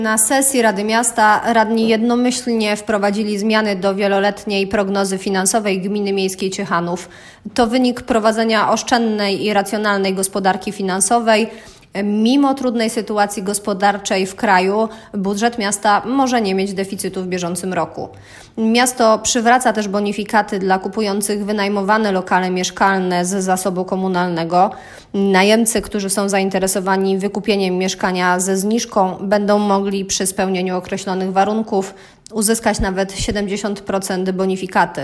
Na sesji Rady Miasta radni jednomyślnie wprowadzili zmiany do wieloletniej prognozy finansowej Gminy Miejskiej Ciechanów. To wynik prowadzenia oszczędnej i racjonalnej gospodarki finansowej. Mimo trudnej sytuacji gospodarczej w kraju, budżet miasta może nie mieć deficytu w bieżącym roku. Miasto przywraca też bonifikaty dla kupujących wynajmowane lokale mieszkalne z zasobu komunalnego. Najemcy, którzy są zainteresowani wykupieniem mieszkania ze zniżką, będą mogli przy spełnieniu określonych warunków uzyskać nawet 70% bonifikaty.